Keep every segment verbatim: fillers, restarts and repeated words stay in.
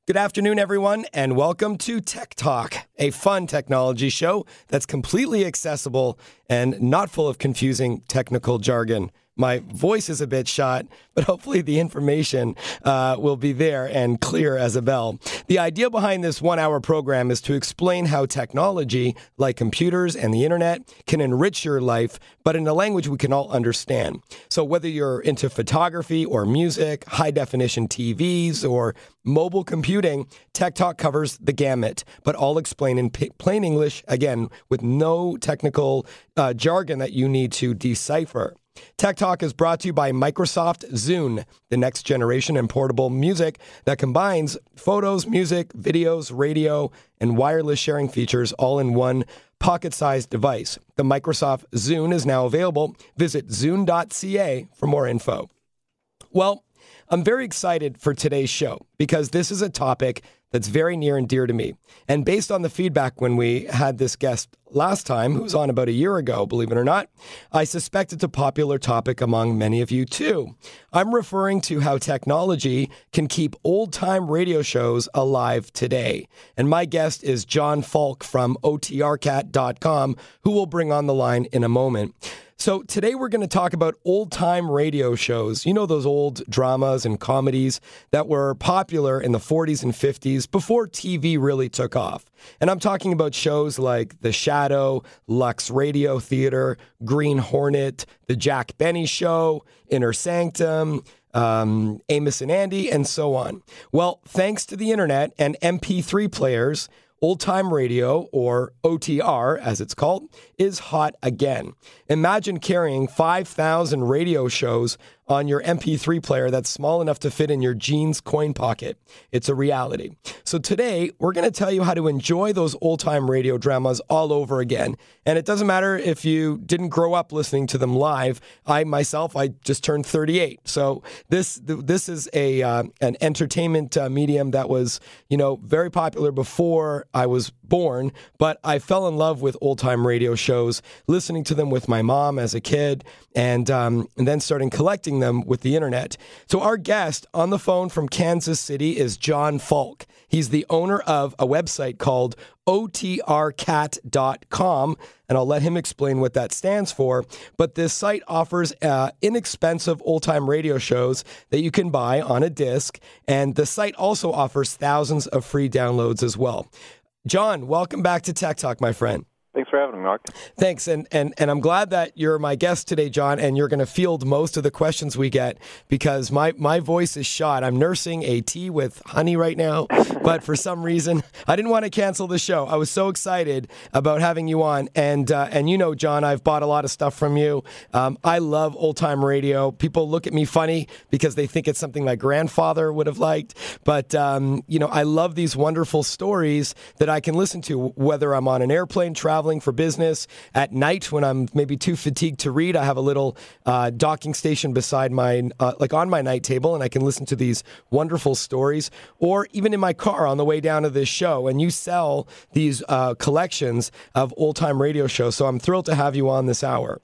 Good afternoon, everyone, and welcome to Tech Talk, a fun technology show that's completely accessible and not full of confusing technical jargon. My voice is a bit shot, but hopefully the information uh, will be there and clear as a bell. The idea behind this one-hour program is to explain how technology, like computers and the internet, can enrich your life, but in a language we can all understand. So whether you're into photography or music, high-definition T Vs, or mobile computing, Tech Talk covers the gamut, but all explained in p- plain English, again, with no technical uh, jargon that you need to decipher. Tech Talk is brought to you by Microsoft Zune, the next generation in portable music that combines photos, music, videos, radio, and wireless sharing features all in one pocket-sized device. The Microsoft Zune is now available. Visit zune dot c a for more info. Well, I'm very excited for today's show because this is a topic that's very near and dear to me. And based on the feedback when we had this guest last time, who was on about a year ago, believe it or not, I suspect it's a popular topic among many of you too. I'm referring to how technology can keep old-time radio shows alive today. And my guest is John Falk from O T R cat dot com, who we'll bring on the line in a moment. So today we're going to talk about old-time radio shows. You know, those old dramas and comedies that were popular in the forties and fifties before T V really took off. And I'm talking about shows like The Shadow, Lux Radio Theater, Green Hornet, The Jack Benny Show, Inner Sanctum, um, Amos and Andy, and so on. Well, thanks to the internet and M P three players, old-time radio, or O T R as it's called, is hot again. Imagine carrying five thousand radio shows on your M P three player that's small enough to fit in your jeans coin pocket. It's a reality. So today, we're going to tell you how to enjoy those old-time radio dramas all over again. And it doesn't matter if you didn't grow up listening to them live. I, myself, I just turned thirty-eight. So this this is a uh, an entertainment uh, medium that was, you know, very popular before I was born, but I fell in love with old-time radio shows, listening to them with my mom as a kid, and um, and then starting collecting them with the internet. So our guest on the phone from Kansas City is John Falk. He's the owner of a website called O T R cat dot com, and I'll let him explain what that stands for. But this site offers uh, inexpensive old-time radio shows that you can buy on a disc, and the site also offers thousands of free downloads as well. John, welcome back to Tech Talk, my friend. Thanks for having me, Mark. Thanks, and, and and I'm glad that you're my guest today, John, and you're going to field most of the questions we get because my, my voice is shot. I'm nursing a tea with honey right now, but for some reason, I didn't want to cancel the show. I was so excited about having you on, and uh, and you know, John, I've bought a lot of stuff from you. Um, I love old-time radio. People look at me funny because they think it's something my grandfather would have liked, but um, you know, I love these wonderful stories that I can listen to, whether I'm on an airplane traveling for business, at night when I'm maybe too fatigued to read. I have a little uh, docking station beside my, uh, like on my night table, and I can listen to these wonderful stories, or even in my car on the way down to this show. And you sell these uh, collections of old-time radio shows, so I'm thrilled to have you on this hour.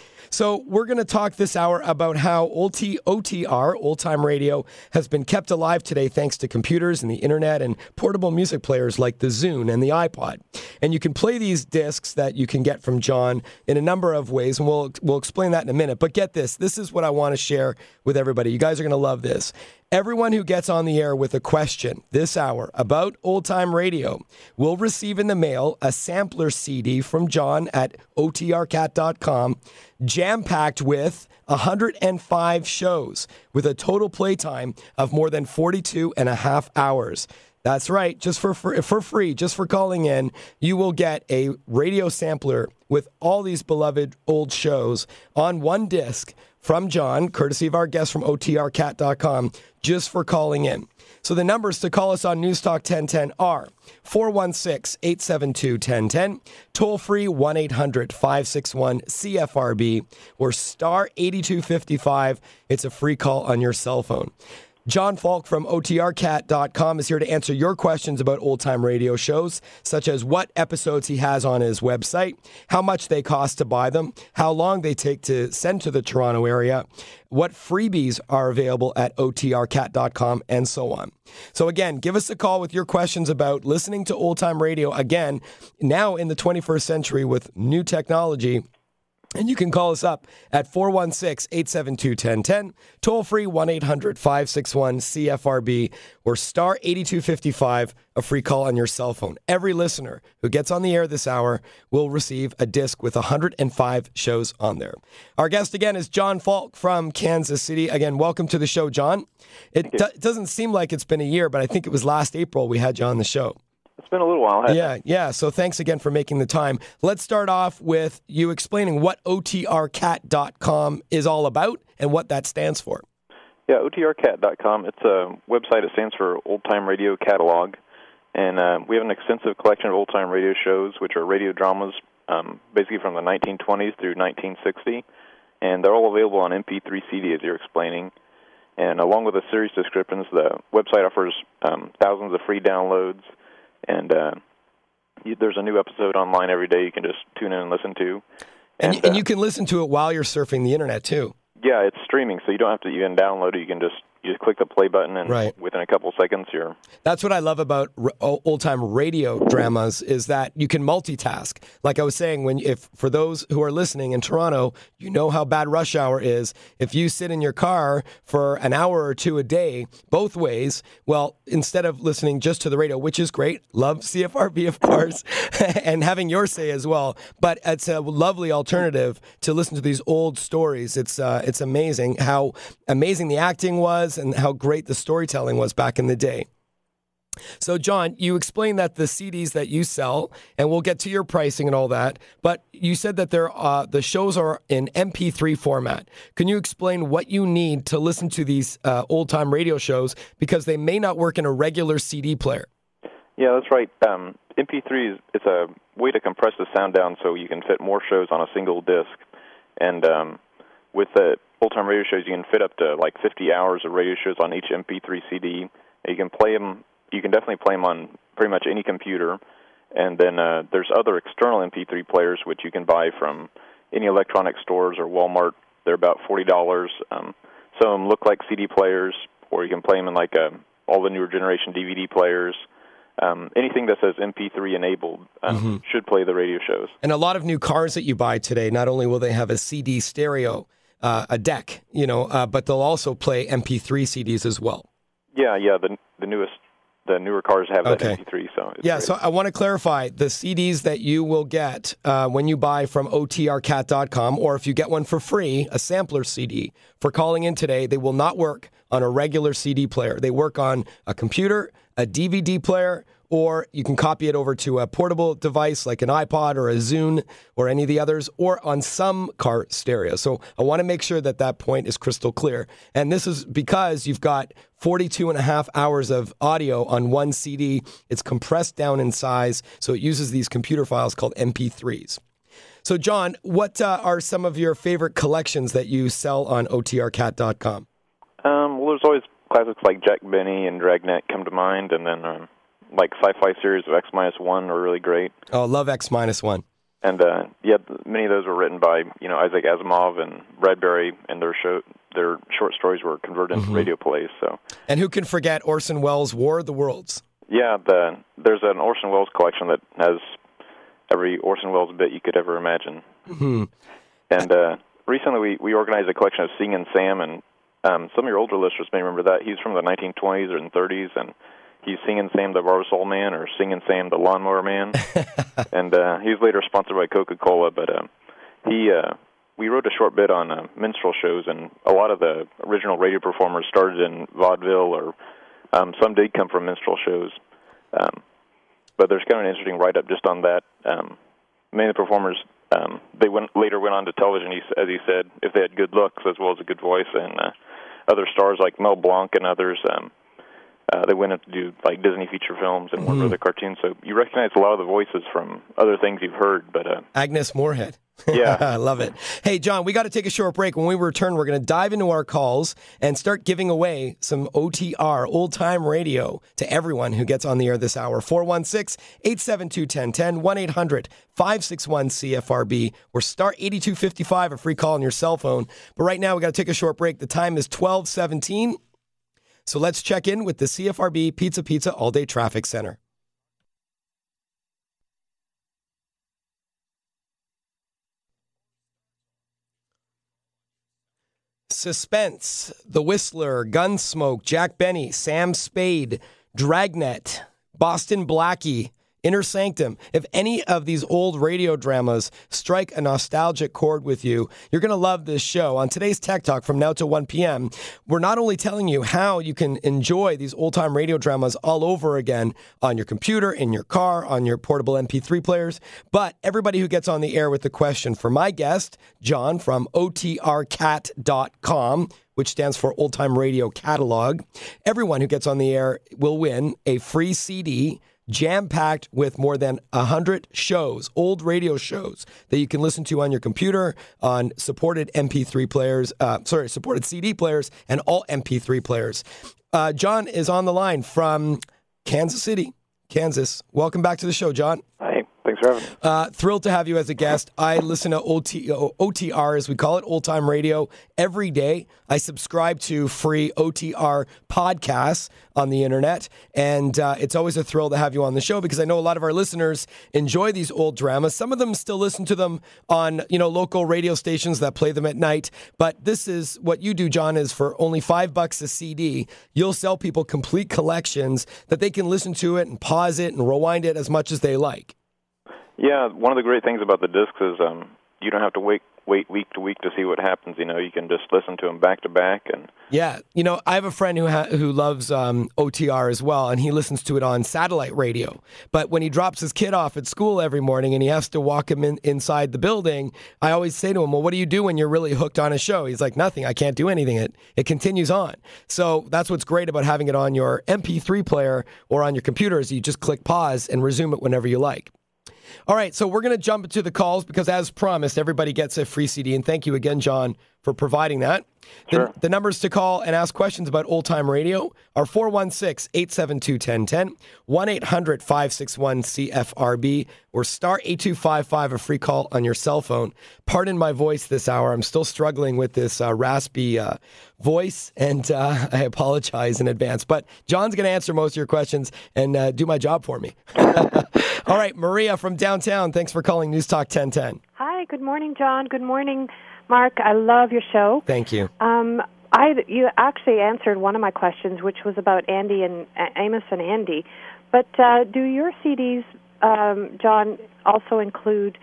So we're going to talk this hour about how O T R, old-time radio, has been kept alive today thanks to computers and the internet and portable music players like the Zune and the iPod. And you can play these discs that you can get from John in a number of ways, and we'll we'll explain that in a minute. But get this, this is what I want to share with everybody. You guys are going to love this. Everyone who gets on the air with a question this hour about old-time radio will receive in the mail a sampler C D from John at O T R cat dot com, jam-packed with one hundred five shows with a total playtime of more than forty-two and a half hours. That's right, just for, for for free, just for calling in, you will get a radio sampler with all these beloved old shows on one disc from John, courtesy of our guest from O T R cat dot com, just for calling in. So the numbers to call us on Newstalk ten ten are four one six, eight seven two, one zero one zero, toll free one eight hundred, five six one, C F R B, or star eighty-two fifty-five. It's a free call on your cell phone. John Falk from O T R cat dot com is here to answer your questions about old-time radio shows, such as what episodes he has on his website, how much they cost to buy them, how long they take to send to the Toronto area, what freebies are available at O T R cat dot com, and so on. So again, give us a call with your questions about listening to old-time radio, again, now in the twenty-first century with new technology. And you can call us up at four one six, eight seven two, one zero one zero, toll free one eight hundred, five six one, C F R B, or star eighty-two fifty-five, a free call on your cell phone. Every listener who gets on the air this hour will receive a disc with one hundred five shows on there. Our guest again is John Falk from Kansas City. Again, welcome to the show, John. It do- doesn't seem like it's been a year, but I think it was last April we had you on the show. It's been a little while, hasn't Yeah, it? yeah. So thanks again for making the time. Let's start off with you explaining what O T R cat dot com is all about and what that stands for. Yeah, O T R cat dot com. It's a website that stands for Old Time Radio Catalog, and uh, we have an extensive collection of old-time radio shows, which are radio dramas, um, basically from the nineteen twenties through nineteen sixty, and they're all available on M P three C D, as you're explaining. And along with the series descriptions, the website offers um, thousands of free downloads. And uh, you, there's a new episode online every day you can just tune in and listen to. And, And, and uh, you can listen to it while you're surfing the internet, too. yeah, it's streaming, so you don't have to even download it. You can just you just click the play button, and Right. within a couple seconds, you're... That's what I love about r- old-time radio dramas is that you can multitask. Like I was saying, when if for those who are listening in Toronto, you know how bad rush hour is. If you sit in your car for an hour or two a day, both ways, well, instead of listening just to the radio, which is great, love C F R B, of course, and having your say as well, but it's a lovely alternative to listen to these old stories. It's uh, it's amazing how amazing the acting was and how great the storytelling was back in the day. So, John, you explained that the C Ds that you sell, and we'll get to your pricing and all that, but you said that they're, uh, the shows are in M P three format. Can you explain what you need to listen to these uh, old-time radio shows, because they may not work in a regular C D player? Yeah, that's right. Um, M P three is it's a way to compress the sound down so you can fit more shows on a single disc. And um, with the old-time radio shows, you can fit up to like fifty hours of radio shows on each M P three C D. You can play them. You can definitely play them on pretty much any computer. And then uh, there's other external M P three players which you can buy from any electronic stores or Walmart. They're about forty dollars. Um, some of them look like C D players, or you can play them in like a, all the newer generation D V D players. Um, anything that says M P three enabled um, Mm-hmm. should play the radio shows. And a lot of new cars that you buy today, not only will they have a C D stereo, uh, a deck, you know, uh, but they'll also play M P three C Ds as well. Yeah, yeah. The the newest, the newer cars have that Okay. M P three. So it's Yeah, great. so I want to clarify the C Ds that you will get uh, when you buy from O T R cat dot com, or if you get one for free, a sampler C D, for calling in today, they will not work on a regular C D player. They work on a computer, a D V D player, or you can copy it over to a portable device like an iPod or a Zune or any of the others, or on some car stereo. So I want to make sure that that point is crystal clear. And this is because you've got forty-two and a half hours of audio on one C D. It's compressed down in size, so it uses these computer files called M P threes. So, John, what uh, are some of your favorite collections that you sell on O T R cat dot com? Um, well, there's always classics like Jack Benny and Dragnet come to mind, and then um, like sci-fi series of X minus one are really great. Oh, love X minus one. And uh, yeah, many of those were written by you know Isaac Asimov and Bradbury, and their show their short stories were converted into Mhm. radio plays. So And who can forget Orson Welles' War of the Worlds? yeah, the there's an Orson Welles collection that has every Orson Welles bit you could ever imagine. Hmm. And uh, recently we, we organized a collection of Singin' Sam, and um, some of your older listeners may remember that. He's from the nineteen twenties or thirties, and he's Singin' Sam the Barbasol Man or Singin' Sam the Lawnmower Man. And uh, he was later sponsored by Coca-Cola, but uh, he uh, we wrote a short bit on uh, minstrel shows, and a lot of the original radio performers started in vaudeville, or um, some did come from minstrel shows. Um, but there's kind of an interesting write-up just on that. Um, many of the performers, um, they went later went on to television, he, as he said, if they had good looks as well as a good voice, and uh, other stars like Mel Blanc and others um, Uh, they went up to do like Disney feature films and Mm-hmm. one other cartoons. So you recognize a lot of the voices from other things you've heard. But uh, Agnes Moorehead. Yeah. I love it. Hey, John, we got to take a short break. When we return, we're going to dive into our calls and start giving away some O T R, old-time radio, to everyone who gets on the air this hour. four one six, eight seven two, one zero one zero, one eight hundred, five six one, C F R B, or star eighty-two fifty-five, a free call on your cell phone. But right now, we got to take a short break. The time is twelve seventeen. So let's check in with the C F R B Pizza Pizza All-Day Traffic Center. Suspense, The Whistler, Gunsmoke, Jack Benny, Sam Spade, Dragnet, Boston Blackie, Inner Sanctum. If any of these old radio dramas strike a nostalgic chord with you, you're going to love this show. On today's Tech Talk from now till one p.m., we're not only telling you how you can enjoy these old-time radio dramas all over again on your computer, in your car, on your portable M P three players, but everybody who gets on the air with the question for my guest, John from O T R cat dot com, which stands for Old Time Radio Catalog, everyone who gets on the air will win a free C D jam-packed with more than one hundred shows, old radio shows that you can listen to on your computer, on supported M P three players, uh, sorry, supported C D players, and all M P three players. Uh, John is on the line from Kansas City, Kansas. Welcome back to the show, John. Hi, thanks for having me. Uh, thrilled to have you as a guest. I listen to O T, O T R, as we call it, Old Time Radio, every day. I subscribe to free O T R podcasts on the internet, and uh, it's always a thrill to have you on the show because I know a lot of our listeners enjoy these old dramas. Some of them still listen to them on, you know, local radio stations that play them at night, but this is what you do, John, is for only five bucks a C D, you'll sell people complete collections that they can listen to it and pause it and rewind it as much as they like. Yeah, one of the great things about the discs is um, you don't have to wait wait week to week to see what happens. You know, you can just listen to them back to back. And yeah, you know, I have a friend who ha- who loves um, O T R as well, and he listens to it on satellite radio. But when he drops his kid off at school every morning and he has to walk him in, inside the building, I always say to him, well, what do you do when you're really hooked on a show? He's like, nothing. I can't do anything. It, it continues on. So that's what's great about having it on your M P three player or on your computer is you just click pause and resume it whenever you like. All right, so we're going to jump into the calls because, as promised, everybody gets a free C D. And thank you again, John, for providing that. Sure. The, the numbers to call and ask questions about old-time radio are four one six, eight seven two, one zero one zero, one eight hundred, five six one, C F R B, or star eight two five five, a free call on your cell phone. Pardon my voice this hour. I'm still struggling with this uh, raspy uh, voice, and uh, I apologize in advance. But John's going to answer most of your questions and uh, do my job for me. All right, Maria from downtown, thanks for calling News Talk ten ten. Hi, good morning, John. Good morning, Mark. I love your show. Thank you. Um, I you actually answered one of my questions, which was about Andy and uh, Amos and Andy. But uh, do your C Ds, um, John, also include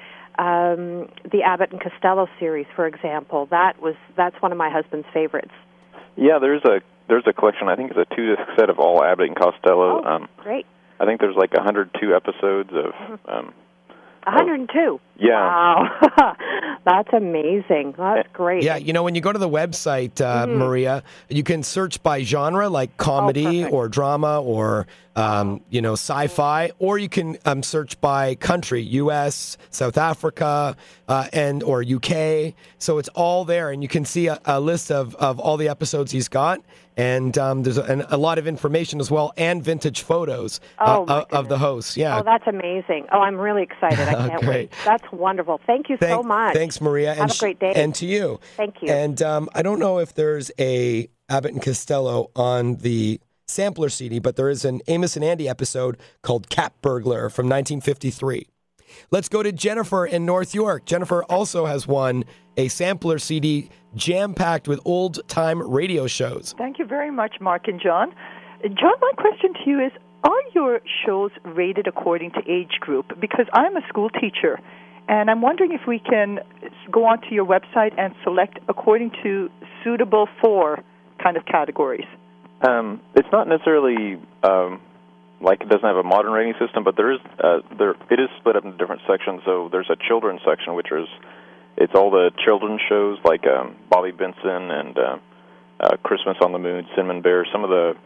um, the Abbott and Costello series, for example? That was that's one of my husband's favorites. yeah, there's a there's a collection. I think it's a two-disc set of all Abbott and Costello. Oh, um, great. I think there's like one hundred two episodes of. Mm-hmm. Um, one hundred two? Yeah. Wow. That's amazing. That's great. Yeah, you know, when you go to the website, uh, mm-hmm. Maria, you can search by genre, like comedy oh, or drama or, um, you know, sci-fi, or you can um, search by country, U S, South Africa, uh, and or U K. So it's all there, and you can see a, a list of, of all the episodes he's got. And um, there's a, and a lot of information as well, and vintage photos oh, uh, of the hosts. Yeah. Oh, that's amazing. Oh, I'm really excited. I can't wait. That's wonderful. Thank you Thank, so much. Thanks, Maria. Have and a great day. And to you. Thank you. And um, I don't know if there's a Abbott and Costello on the sampler C D, but there is an Amos and Andy episode called Cat Burglar from nineteen fifty-three. Let's go to Jennifer in North York. Jennifer also has won a sampler C D jam-packed with old-time radio shows. Thank you very much, Mark and John. John, my question to you is, are your shows rated according to age group? Because I'm a school teacher, and I'm wondering if we can go onto your website and select according to suitable for kind of categories. Um, it's not necessarily... Um, like it doesn't have a modern rating system, but there is uh, there it is split up into different sections. So there's a children's section, which is it's all the children's shows like um, Bobby Benson and uh, uh, Christmas on the Moon, Cinnamon Bear, some of the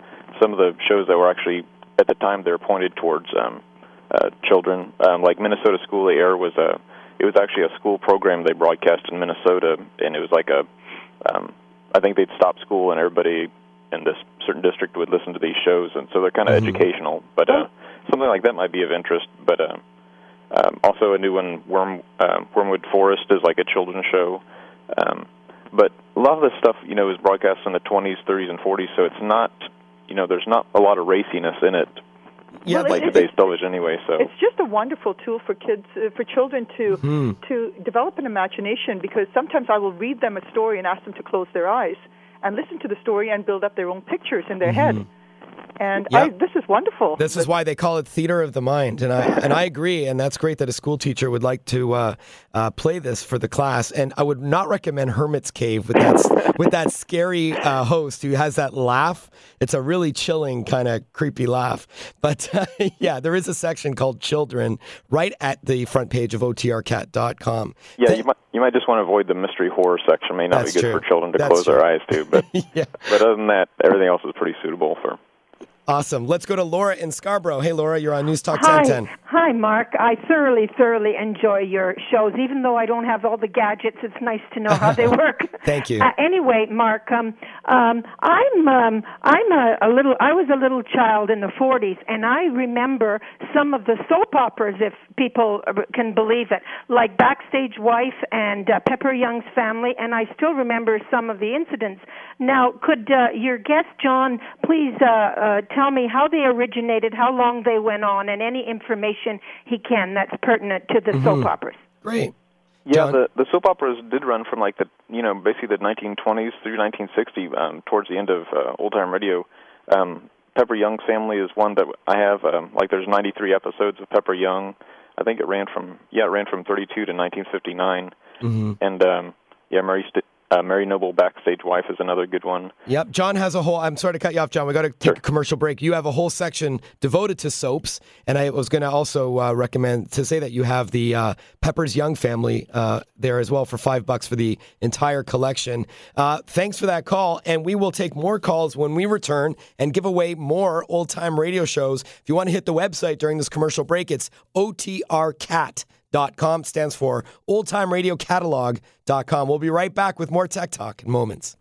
some of the shows that were actually, at the time, they were pointed towards um, uh, children. Um, like Minnesota School of Air was a, it was actually a school program they broadcast in Minnesota, and it was like a, um, I think they'd stop school and everybody in this certain district would listen to these shows, and so they're kind of mm-hmm. educational. But uh, something like that might be of interest. But uh, um, also a new one, Worm, uh, Wormwood Forest, is like a children's show. Um, but a lot of this stuff, you know, is broadcast in the twenties, thirties, and forties, so it's not, you know, there's not a lot of raciness in it. Yeah, well, like today's television anyway. So it's just a wonderful tool for kids, uh, for children to mm-hmm. to develop an imagination. Because sometimes I will read them a story and ask them to close their eyes and listen to the story and build up their own pictures in their mm-hmm. head. And yep. I, this is wonderful. This is why they call it theater of the mind, and I and I agree. And that's great that a school teacher would like to uh, uh, play this for the class. And I would not recommend Hermit's Cave with that with that scary uh, host who has that laugh. It's a really chilling kind of creepy laugh. But uh, yeah, there is a section called Children right at the front page of O T R cat dot com. Yeah, Th- you might you might just want to avoid the mystery horror section. It may not that's be good true. for children to that's close true. their eyes to. But yeah. but other than that, everything else is pretty suitable for. Awesome. Let's go to Laura in Scarborough. Hey, Laura, you're on News Talk Hi. ten ten. Hi, Mark. I thoroughly, thoroughly enjoy your shows. Even though I don't have all the gadgets, it's nice to know how they work. Thank you. Uh, anyway, Mark, um, um, I'm um, I'm a, a little. I was a little child in the forties, and I remember some of the soap operas, if people can believe it, like Backstage Wife and uh, Pepper Young's Family, and I still remember some of the incidents. Now, could uh, your guest, John, please uh, uh, tell me how they originated, how long they went on, and any information he can that's pertinent to the mm-hmm. soap operas. Great. Yeah, John? the the soap operas did run from like the you know basically the nineteen twenties through nineteen sixty, um, towards the end of uh, old time radio. Um, Pepper Young's Family is one that I have. Um, like there's ninety-three episodes of Pepper Young. I think it ran from yeah it ran from thirty-two to nineteen fifty-nine. Mm-hmm. And um, yeah, Mary St- Uh, Mary Noble, Backstage Wife, is another good one. Yep. John has a whole, I'm sorry to cut you off, John. We got to take sure. a commercial break. You have a whole section devoted to soaps, and I was going to also uh, recommend to say that you have the uh, Pepper's Young Family uh, there as well for five bucks for the entire collection. Uh, thanks for that call, and we will take more calls when we return and give away more old-time radio shows. If you want to hit the website during this commercial break, it's O T R cat dot com. Stands for Old Time Radio Catalog dot com. We'll be right back with more Tech Talk in moments.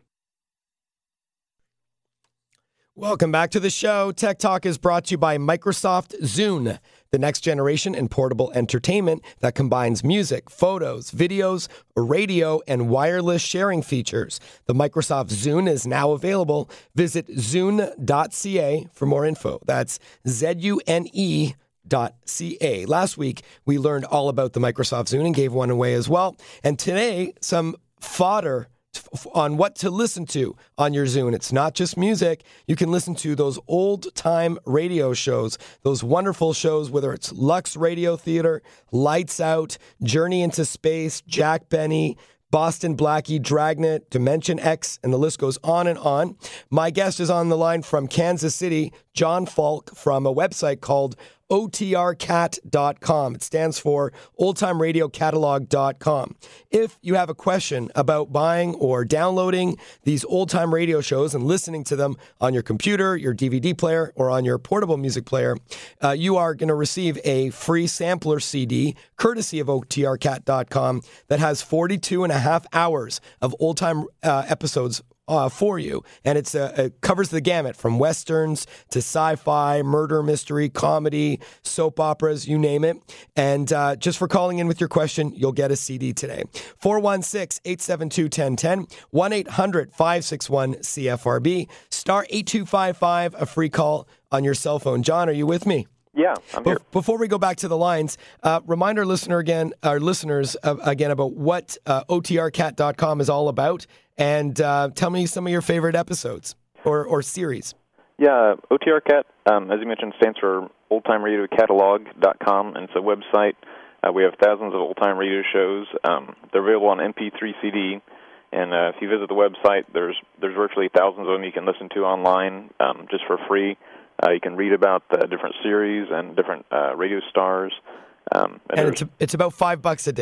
Welcome back to the show. Tech Talk is brought to you by Microsoft Zune, the next generation in portable entertainment that combines music, photos, videos, radio, and wireless sharing features. The Microsoft Zune is now available. Visit zune dot c a for more info. That's Z U N E dot C A. Last week, we learned all about the Microsoft Zune and gave one away as well. And today, some fodder on what to listen to on your Zune. It's not just music. You can listen to those old-time radio shows, those wonderful shows, whether it's Lux Radio Theater, Lights Out, Journey into Space, Jack Benny, Boston Blackie, Dragnet, Dimension X, and the list goes on and on. My guest is on the line from Kansas City, John Falk, from a website called O T R cat dot com. It stands for Old Time Radio Catalog dot com. If you have a question about buying or downloading these old-time radio shows and listening to them on your computer, your D V D player, or on your portable music player, uh, you are going to receive a free sampler C D, courtesy of O T R cat dot com, that has forty-two and a half hours of old-time uh, episodes Uh, for you, and it's uh, it covers the gamut from westerns to sci-fi, murder mystery, comedy, soap operas, you name it. And uh, just for calling in with your question, you'll get a C D today. four one six, eight seven two, one zero one zero, one eight hundred, five six one, C F R B, star eight two five five, a free call on your cell phone. John, are you with me? Yeah, I'm here. Before we go back to the lines, uh, remind our listener again, our listeners uh, again about what uh, O T R cat dot com is all about, and uh, tell me some of your favorite episodes or, or series. Yeah, O T R Cat, um, as you mentioned, stands for Old Time Radio Catalog dot com, and it's a website. Uh, we have thousands of old-time radio shows. Um, they're available on M P three C D, and uh, if you visit the website, there's there's virtually thousands of them you can listen to online um, just for free. Uh, you can read about the different series and different uh, radio stars. Um, and and it's, it's about five bucks a disc.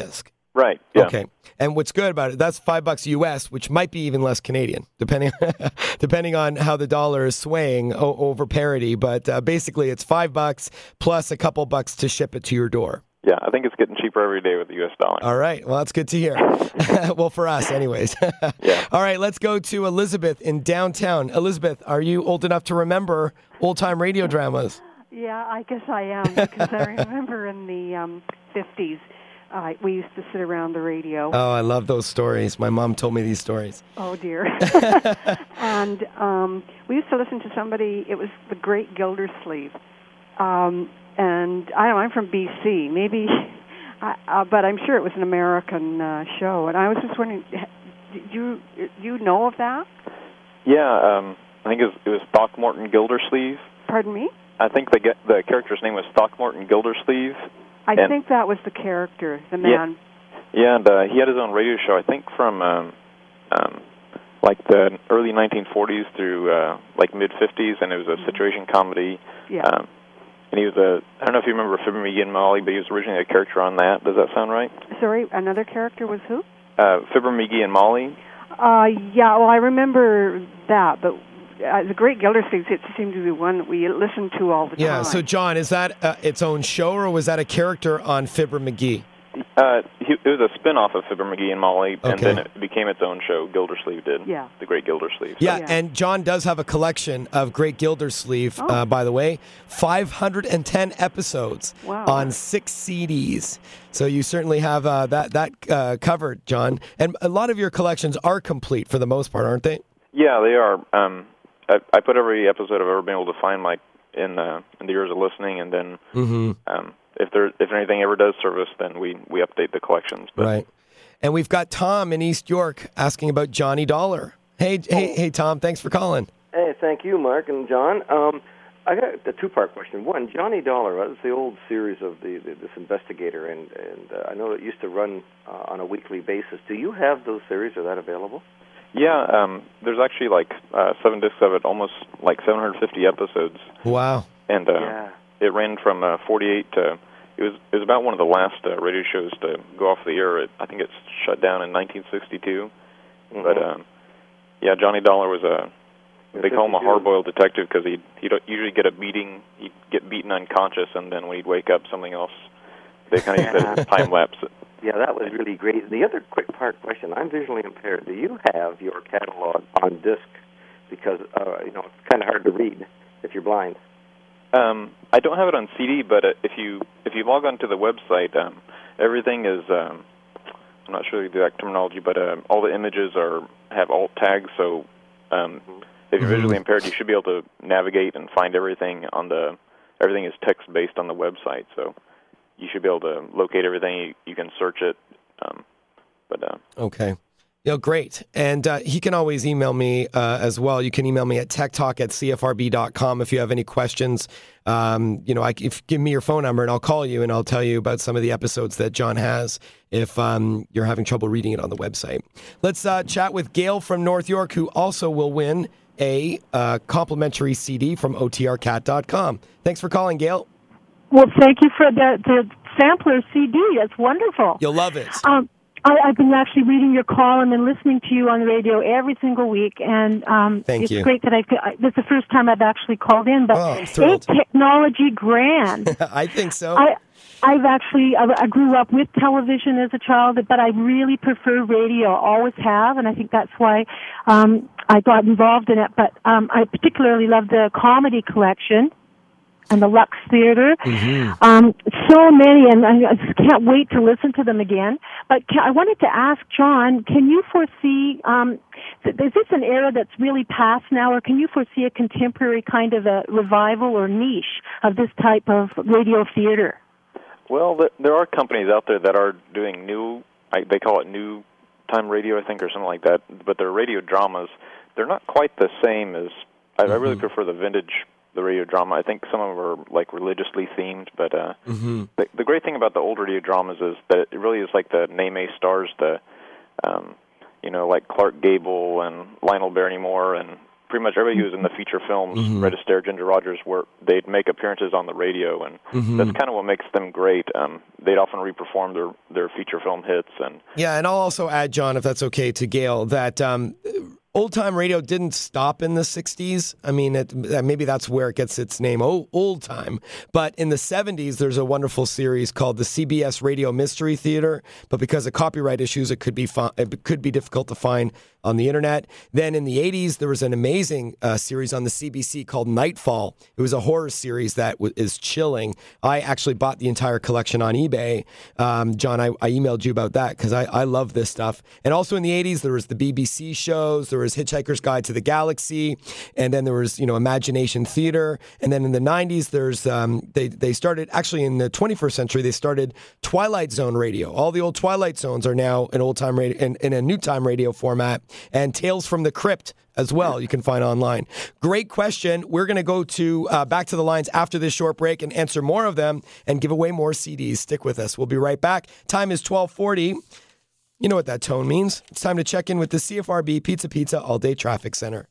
Right. Yeah. Okay. And what's good about it, that's five bucks U S, which might be even less Canadian, depending depending on how the dollar is swaying o- over parity. But uh, basically, it's five bucks plus a couple bucks to ship it to your door. Yeah, I think it's getting cheaper every day with the U S dollar. All right. Well, that's good to hear. Well, for us, anyways. Yeah. All right. Let's go to Elizabeth in downtown. Elizabeth, are you old enough to remember old-time radio dramas? Yeah, I guess I am, because I remember in the um, fifties, uh, we used to sit around the radio. Oh, I love those stories. My mom told me these stories. Oh, dear. And um, we used to listen to somebody, it was the Great Gildersleeve. Um, and I don't know, I'm from B C, maybe, uh, uh, but I'm sure it was an American uh, show. And I was just wondering, do you, do you know of that? Yeah, um, I think it was, it was Throckmorton Gildersleeve. Pardon me? I think the the character's name was Throckmorton Gildersleeve. I and, think that was the character, the man. Yeah, yeah and uh, he had his own radio show, I think from um, um, like the early nineteen forties through uh, like mid-fifties, and it was a mm-hmm. situation comedy. Yeah. Um, and he was a, I don't know if you remember Fibber McGee and Molly, but he was originally a character on that. Does that sound right? Sorry, another character was who? Uh, Fibber McGee and Molly. Uh, yeah, well, I remember that, but uh, the Great Gildersleeve it seemed to be one that we listened to all the time. Yeah, so John, is that uh, its own show, or was that a character on Fibber McGee? Uh, he, it was a spin-off of Fibber McGee and Molly, Okay. and then it became its own show. Gildersleeve did. Yeah. The Great Gildersleeve. Yeah, Yeah. and John does have a collection of Great Gildersleeve, Oh. uh, by the way. five hundred ten episodes Wow. on six C Ds. So you certainly have uh, that, that uh, covered, John. And a lot of your collections are complete for the most part, aren't they? Yeah, they are. Um, I, I put every episode I've ever been able to find, like in uh, in the years of listening, and then Mm-hmm. um, if there if anything ever does service, then we we update the collections. But Right. And we've got Tom in East York asking about Johnny Dollar. Hey, hey, hey, Tom, thanks for calling. Hey, thank you, Mark and John. Um, I got a two-part question. One, Johnny Dollar, that was the old series of the, the this investigator, and, and uh, I know it used to run uh, on a weekly basis. Do you have those series? Are that available? yeah, um, there's actually like uh, seven discs of it, almost like seven hundred fifty episodes, Wow. and uh, Yeah. it ran from uh, forty-eight to. It was it was about one of the last uh, radio shows to go off the air. It, I think it's shut down in nineteen sixty-two. Mhm. But um, yeah, Johnny Dollar was a. They call him a hard-boiled detective because he'd he'd usually get a beating. He'd get beaten unconscious, and then when he'd wake up, something else. They kind of use that as a time lapse. Yeah, that was really great. The other quick part question, I'm visually impaired. Do you have your catalog on disc? Because, uh, you know, it's kind of hard to read if you're blind. Um, I don't have it on C D, but uh, if you if you log on to the website, um, everything is. Um, I'm not sure the exact terminology, but uh, all the images are have alt tags. So um, if you're Mhm. visually impaired, you should be able to navigate and find everything on the. Everything is text based on the website, so you should be able to locate everything. You, you can search it, um, but. Uh, Okay. You know, great. And uh, he can always email me uh, as well. You can email me at techtalk at c f r b dot com if you have any questions. Um, you know, I, if give me your phone number and I'll call you and I'll tell you about some of the episodes that John has if um, you're having trouble reading it on the website. Let's uh, chat with Gail from North York, who also will win a uh, complimentary C D from O T R cat dot com. Thanks for calling, Gail. Well, thank you for the, the sampler C D. That's wonderful. You'll love it. Um, I, I've been actually reading your column and listening to you on the radio every single week, and um, Thank it's you. great that I. I- This is the first time I've actually called in, but Oh, I'm ain't thrilled. technology grand? I think so. I, I've actually I, I grew up with television as a child, but I really prefer radio. Always have, and I think that's why um, I got involved in it. But um, I particularly love the comedy collection and the Lux Theater. Mm-hmm. Um, so many, and I just can't wait to listen to them again. But can, I wanted to ask John, can you foresee, um, is this an era that's really past now, or can you foresee a contemporary kind of a revival or niche of this type of radio theater? Well, th- there are companies out there that are doing new, I, they call it new time radio, I think, or something like that, but they're radio dramas. They're not quite the same as, I, I really prefer the vintage, the radio drama. I think some of them are, like, religiously themed, but uh, Mm-hmm. the, the great thing about the old radio dramas is that it really is like the name A stars, the, um, you know, like Clark Gable and Lionel Barrymore and pretty much everybody who was in the feature films, mm-hmm. Red Astaire, Ginger Rogers, were they'd make appearances on the radio, and mm-hmm. that's kind of what makes them great. Um, they'd often reperform their their feature film hits, and yeah, and I'll also add, John, if that's okay, to Gail, that um, old time radio didn't stop in the sixties. I mean, it, maybe that's where it gets its name, old, old time. But in the seventies, there's a wonderful series called the C B S Radio Mystery Theater. But because of copyright issues, it could be fi- it could be difficult to find on the internet. Then in the eighties, there was an amazing uh, series on the C B C called Nightfall. It was a horror series that w- is chilling. I actually bought the entire collection on eBay. Um, John, I, I emailed you about that because I, I love this stuff. And also in the eighties, there was the B B C shows. There was Hitchhiker's Guide to the Galaxy. And then there was, you know, Imagination Theater. And then in the nineties, there's um, they, they started, actually in the twenty-first century, they started Twilight Zone Radio. All the old Twilight Zones are now in old time radio, in, in a new time radio format. And Tales from the Crypt as well, you can find online. Great question. We're going to go to uh, back to the lines after this short break and answer more of them and give away more C Ds. Stick with us. We'll be right back. Time is twelve forty. You know what that tone means. It's time to check in with the C F R B Pizza Pizza All Day Traffic Center.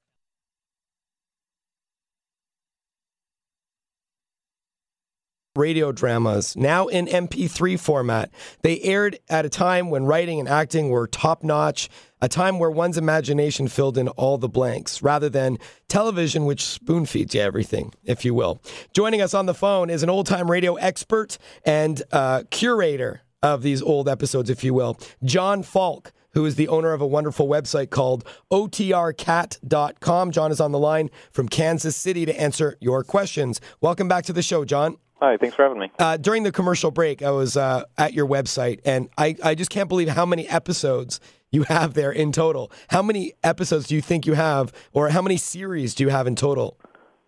Radio dramas, now in M P three format. They aired at a time when writing and acting were top-notch, a time where one's imagination filled in all the blanks, rather than television, which spoon-feeds you everything, if you will. Joining us on the phone is an old-time radio expert and uh, curator of these old episodes, if you will, John Falk, who is the owner of a wonderful website called O T R cat dot com. John is on the line from Kansas City to answer your questions. Welcome back to the show, John. Hi, thanks for having me. Uh, during the commercial break, I was uh, at your website, and I, I just can't believe how many episodes you have there in total. How many episodes do you think you have, or how many series do you have in total?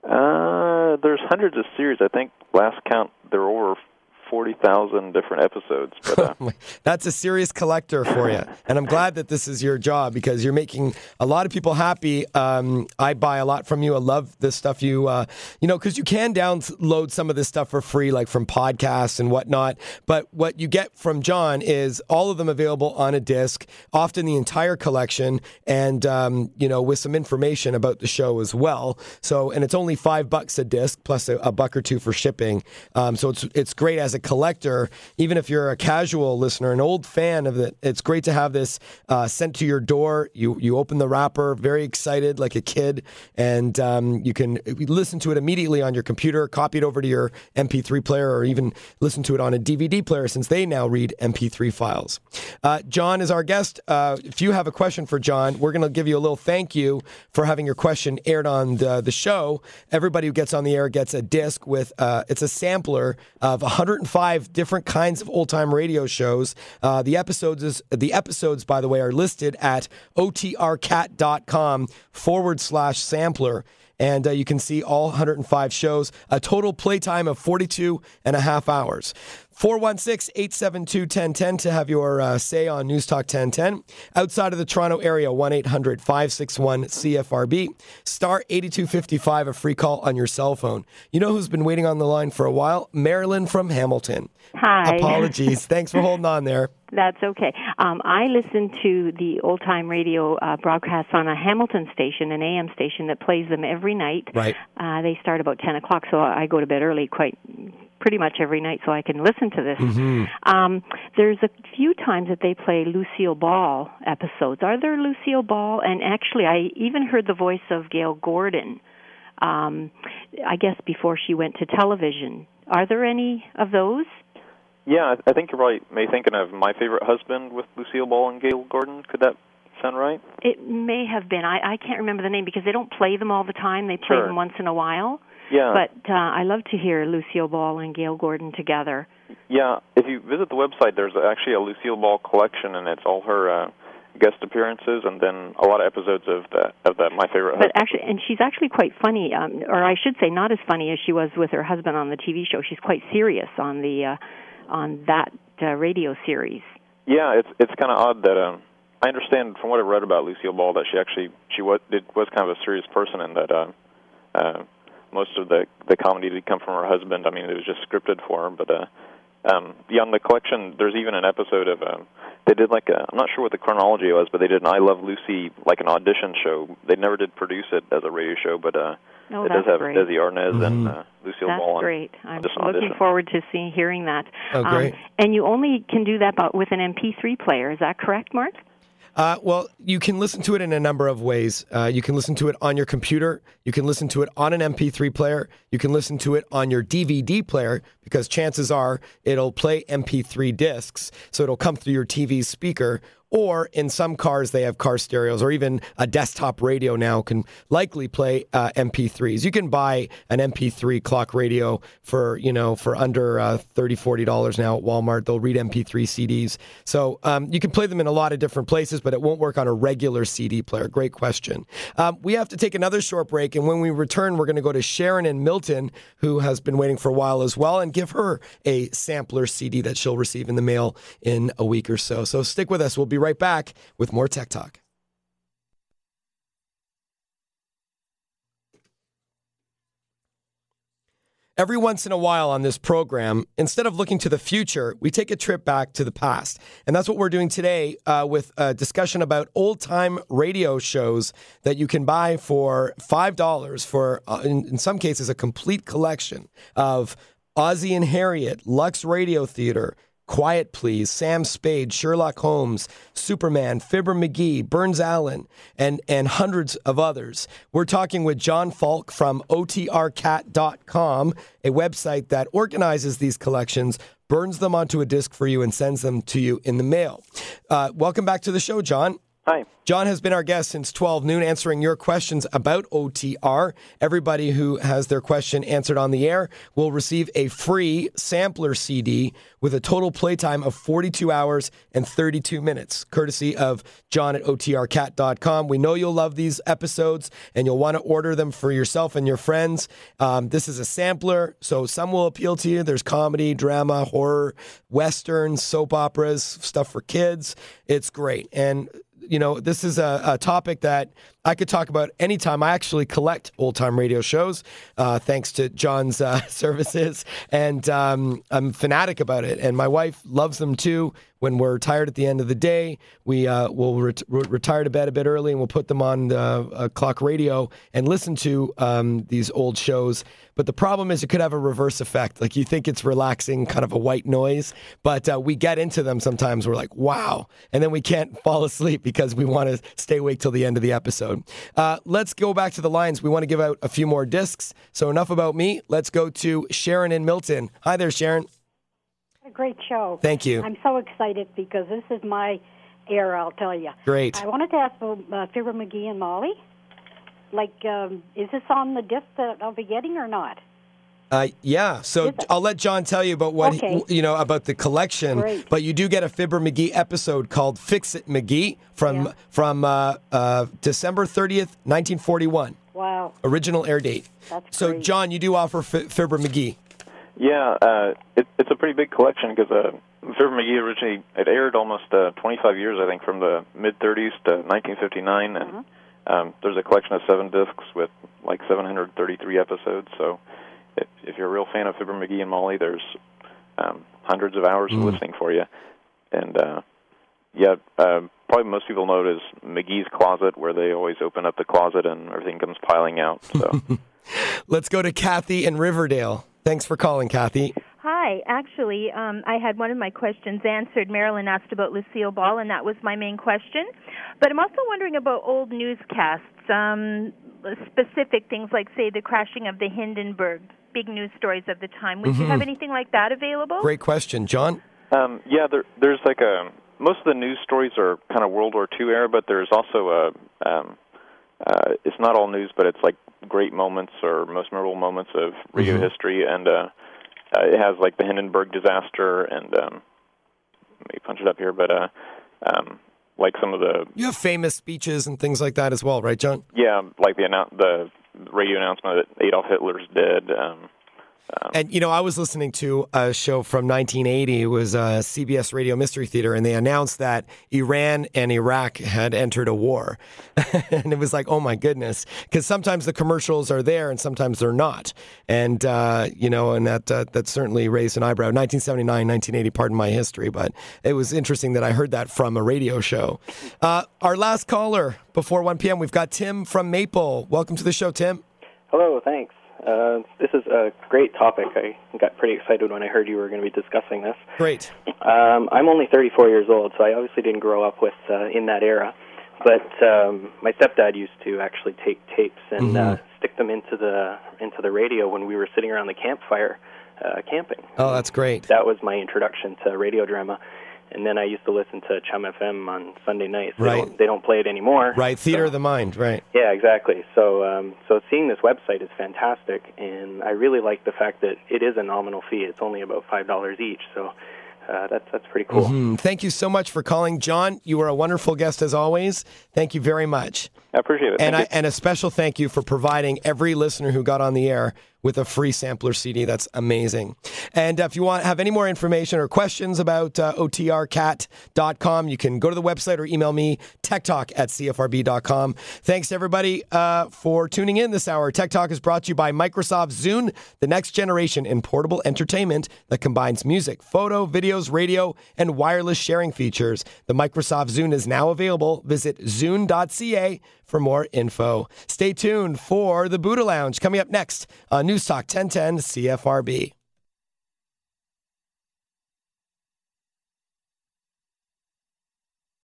Uh, there's hundreds of series. I think last count there were over forty thousand different episodes. But, uh... That's a serious collector for you. And I'm glad that this is your job because you're making a lot of people happy. Um, I buy a lot from you. I love the stuff you, uh, you know, because you can download some of this stuff for free, like from podcasts and whatnot. But what you get from John is all of them available on a disc, often the entire collection, and, um, you know, with some information about the show as well. So, and it's only five bucks a disc plus a, a buck or two for shipping. Um, so it's, it's great as a collector, even if you're a casual listener, an old fan of it, it's great to have this uh, sent to your door. You you open the wrapper, very excited, like a kid, and um, you can listen to it immediately on your computer, copy it over to your M P three player, or even listen to it on a D V D player, since they now read M P three files. Uh, John is our guest. Uh, if you have a question for John, we're going to give you a little thank you for having your question aired on the, the show. Everybody who gets on the air gets a disc with, uh, it's a sampler of one hundred five different kinds of old-time radio shows. Uh, the episodes, is, the episodes, by the way, are listed at O T R cat dot com forward slash sampler. And uh, you can see all one hundred five shows, a total playtime of forty-two and a half hours. four one six, eight seven two, one zero one zero to have your uh, say on News Talk ten ten. Outside of the Toronto area, one eight hundred, five six one, C F R B. Star eighty-two fifty-five, a free call on your cell phone. You know who's been waiting on the line for a while? Marilyn from Hamilton. Hi. Apologies. Thanks for holding on there. That's okay. Um, I listen to the old-time radio uh, broadcasts on a Hamilton station, an A M station that plays them every night. Right. Uh, they start about ten o'clock, so I go to bed early quite pretty much every night so I can listen to this. Mm-hmm. Um, there's a few times that they play Lucille Ball episodes. Are there Lucille Ball? And actually, I even heard the voice of Gail Gordon, um, I guess before she went to television. Are there any of those? Yeah, I think you're probably maybe thinking of My Favorite Husband with Lucille Ball and Gail Gordon. Could that sound right? It may have been. I, I can't remember the name because they don't play them all the time. They play Sure. them once in a while. Yeah. But uh, I love to hear Lucille Ball and Gail Gordon together. Yeah, if you visit the website, there's actually a Lucille Ball collection, and it's all her uh, guest appearances, and then a lot of episodes of that of that My Favorite Husband. But actually, and she's actually quite funny, um, or I should say, not as funny as she was with her husband on the T V show. She's quite serious on the uh, on that uh, radio series. Yeah, it's it's kind of odd that um, I understand from what I read about Lucille Ball that she actually she was did, was kind of a serious person, and that uh, uh, most of the the comedy did come from her husband. I mean, it was just scripted for her, but. Uh, Um, yeah, on the collection, there's even an episode of um, they did like a, I'm not sure what the chronology was, but they did an I Love Lucy, like an audition show. They never did produce it as a radio show, but uh, oh, it does have great. Desi Arnaz mm-hmm. and uh, Lucille That's Ball. That's great. I'm looking audition. forward to seeing, hearing that. Oh, great. Um, and you only can do that about, with an M P three player. Is that correct, Mark? Uh, well, you can listen to it in a number of ways. Uh, you can listen to it on your computer. You can listen to it on an M P three player. You can listen to it on your D V D player, because chances are it'll play M P three discs, so it'll come through your T V speaker. Or in some cars, they have car stereos, or even a desktop radio now can likely play uh, M P threes. You can buy an M P three clock radio for, you know, for under uh, thirty dollars, forty dollars now at Walmart. They'll read M P three C Ds. So um, you can play them in a lot of different places, but it won't work on a regular C D player. Great question. Um, we have to take another short break, and when we return, we're going to go to Sharon in Milton, who has been waiting for a while as well, and give her a sampler C D that she'll receive in the mail in a week or so. So stick with us. We'll be right back with more Tech Talk. Every once in a while on this program, instead of looking to the future, we take a trip back to the past. And that's what we're doing today uh, with a discussion about old-time radio shows that you can buy for five dollars for, uh, in, in some cases, a complete collection of Ozzie and Harriet, Lux Radio Theater, Quiet Please, Sam Spade, Sherlock Holmes, Superman, Fibber McGee, Burns Allen, and, and hundreds of others. We're talking with John Falk from O T R cat dot com, a website that organizes these collections, burns them onto a disc for you, and sends them to you in the mail. Uh, welcome back to the show, John. Hi. John has been our guest since twelve noon, answering your questions about O T R. Everybody who has their question answered on the air will receive a free sampler C D with a total playtime of forty-two hours and thirty-two minutes, courtesy of John at O T R cat dot com. We know you'll love these episodes, and you'll want to order them for yourself and your friends. Um, this is a sampler, so some will appeal to you. There's comedy, drama, horror, westerns, soap operas, stuff for kids. It's great. And you know, this is a, a topic that I could talk about anytime. I actually collect old-time radio shows, uh, thanks to John's uh, services, and um, I'm fanatic about it. And my wife loves them too. When we're tired at the end of the day, we uh, will ret- retire to bed a bit early, and we'll put them on the uh, clock radio and listen to um, these old shows. But the problem is it could have a reverse effect. Like, you think it's relaxing, kind of a white noise, but uh, we get into them sometimes. We're like, wow. And then we can't fall asleep because we want to stay awake till the end of the episode. Uh, let's go back to the lines. We want to give out a few more discs. So enough about me. Let's go to Sharon in Milton. Hi there, Sharon. A great show. Thank you. I'm so excited because this is my era, I'll tell you. Great. I wanted to ask about uh, Fibber McGee and Molly. Like, um, is this on the disc that I'll be getting or not? Uh, yeah, so I'll let John tell you about what okay. he, you know about the collection. Great. But you do get a Fibber McGee episode called "Fix It McGee" from yeah. from uh, uh, December thirtieth, nineteen forty-one. Wow. Original air date. That's so, great. John, you do offer F- Fibber McGee. Yeah, uh, it, it's a pretty big collection because uh, Fibber McGee originally it aired almost uh, twenty-five years, I think, from the mid thirties to nineteen fifty-nine, and Uh-huh. um, there's a collection of seven discs with like seven hundred thirty-three episodes. So, if, if you're a real fan of Fibber McGee and Molly, there's um, hundreds of hours Mm. of listening for you. And uh, yeah, uh, probably most people know it as McGee's Closet, where they always open up the closet and everything comes piling out. So, Let's go to Kathy in Riverdale. Thanks for calling, Kathy. Hi. Actually, um, I had one of my questions answered. Marilyn asked about Lucille Ball, and that was my main question. But I'm also wondering about old newscasts, um, specific things like, say, the crashing of the Hindenburg, big news stories of the time. Would Mm-hmm. you have anything like that available? Great question. John? Um, yeah, there, there's like a most of the news stories are kind of World War Two era, but there's also a um, uh, it's not all news, but it's like great moments or most memorable moments of radio Mm-hmm. history, and uh, uh, it has like the Hindenburg disaster, and um, let me punch it up here, but uh, um, like some of the You have famous speeches and things like that as well, right, John? yeah, like the annou- the radio announcement that Adolf Hitler's dead. Um, Um, And, you know, I was listening to a show from nineteen eighty. It was a C B S Radio Mystery Theater, and they announced that Iran and Iraq had entered a war. And it was like, oh, my goodness. Because sometimes the commercials are there and sometimes they're not. And, uh, you know, and that uh, that certainly raised an eyebrow. nineteen seventy-nine, nineteen eighty, pardon my history, but it was interesting that I heard that from a radio show. Uh, our last caller before one p.m., we've got Tim from Maple. Welcome to the show, Tim. Hello, thanks. Uh, this is a great topic. I got pretty excited when I heard you were going to be discussing this. Great. Um, I'm only thirty-four years old, so I obviously didn't grow up with uh, in that era. But um, my stepdad used to actually take tapes and Mm-hmm. uh, stick them into the into the radio when we were sitting around the campfire uh, camping. Oh, that's great. That was my introduction to radio drama. And then I used to listen to Chum F M on Sunday nights. They Right. don't, they don't play it anymore. Right, theater so. of the mind, right. Yeah, exactly. So, um, so seeing this website is fantastic, and I really like the fact that it is a nominal fee. It's only about five dollars each, so uh, that's that's pretty cool. Mm-hmm. Thank you so much for calling, John. You were a wonderful guest as always. Thank you very much. I appreciate it. And Thank I, and a special thank you for providing every listener who got on the air with a free sampler C D. That's amazing. And if you want have any more information or questions about uh, O T R cat dot com, you can go to the website or email me, techtalk at C F R B dot com. Thanks, everybody, uh, for tuning in this hour. Tech Talk is brought to you by Microsoft Zune, the next generation in portable entertainment that combines music, photo, videos, radio, and wireless sharing features. The Microsoft Zune is now available. Visit zune dot c a for more info. Stay tuned for the Buddha Lounge coming up next on News Talk ten ten C F R B.